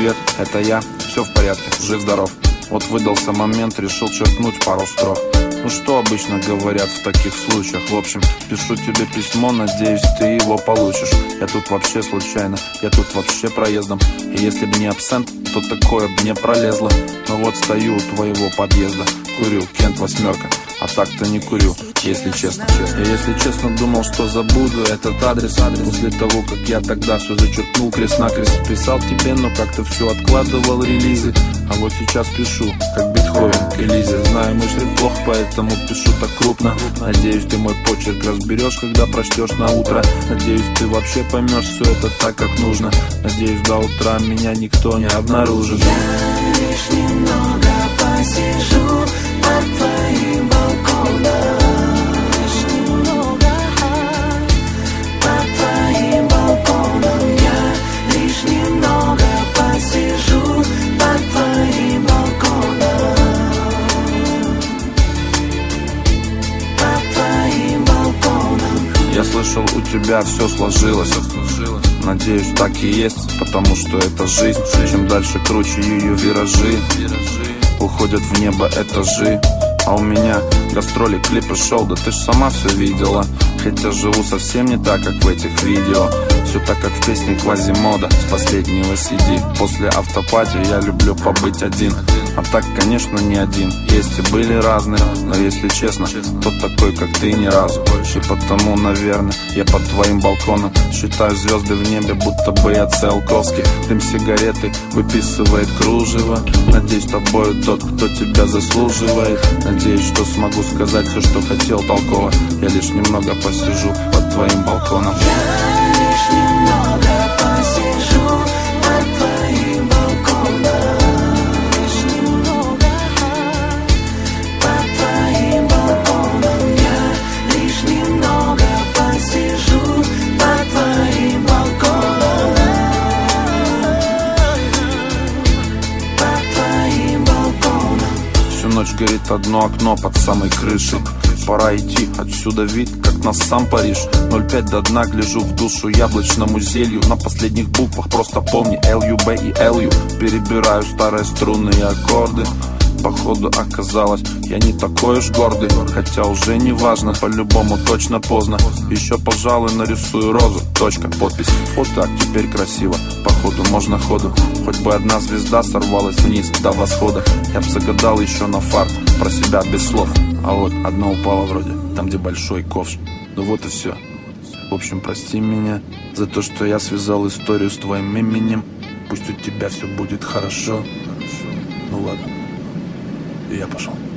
привет, это я, все в порядке, жив-здоров. Вот выдался момент, решил черкнуть пару строк. Ну что обычно говорят в таких случаях? В общем, пишу тебе письмо, надеюсь, ты его получишь. Я тут вообще случайно, я тут вообще проездом. И если б не абсент, то такое б не пролезло. Но вот стою у твоего подъезда, курю, Кент 8, а так-то не курю, если честно. Я, если честно, думал, что забуду этот адрес. После того, как я тогда все зачеркнул крест-накрест. Писал тебе, но как-то все откладывал релизы. А вот сейчас пишу, как Бетховен к Элизе. Знаю, мой шрифт плох, поэтому пишу так крупно. Надеюсь, ты мой почерк разберешь, когда прочтешь на утро. Надеюсь, ты вообще поймешь все это так, как нужно. Надеюсь, до утра меня никто не обнаружит. Я лишь немного посижу под твоим балконом. Лишь немного под твоим балконом. Я лишь немного посижу под твоим балконом. Под твоим балконом. Я слышал, у тебя все сложилось. Надеюсь, так и есть, потому что это жизнь. Чем дальше, круче ее виражи. Уходят в небо этажи. А у меня гастроли, клипы, шоу, да ты ж сама все видела. Хотя живу совсем не так, как в этих видео. Все так, как в песне Квазимода с последнего CD. После автопати я люблю побыть один. А так, конечно, не один. Есть и были разные, но если честно, тот такой, как ты, ни разу. И потому, наверное, я под твоим балконом считаю звезды в небе, будто бы я Циолковский. Дым сигареты выписывает кружево. Надеюсь, тобою тот, кто тебя заслуживает. Надеюсь, что смогу сказать все, что хотел толково. Я лишь немного посижу под твоим балконом. Я лишь немного посижу под твоим балконом. Лишь немного под твоим балконом. Я лишь немного посижу под твоим балконом. Под твоим балконом. Всю ночь горит одно окно под самой крышей. Пора идти, отсюда вид, как на сам Париж. 0,5 до дна, гляжу в душу яблочному зелью. На последних буквах просто помни L-U, B и L-U. Перебираю старые струнные аккорды. Походу оказалось, я не такой уж гордый. Хотя уже не важно, по-любому точно поздно. Еще, пожалуй, нарисую розу, точка, подпись. Вот так, теперь красиво, походу можно ходу. Хоть бы одна звезда сорвалась вниз до восхода. Я б загадал еще на фарт про себя без слов. А вот одна упала вроде, там где большой ковш. Ну вот и все. В общем, прости меня за то, что я связал историю с твоим именем. Пусть у тебя все будет хорошо. Ну ладно, и я пошел.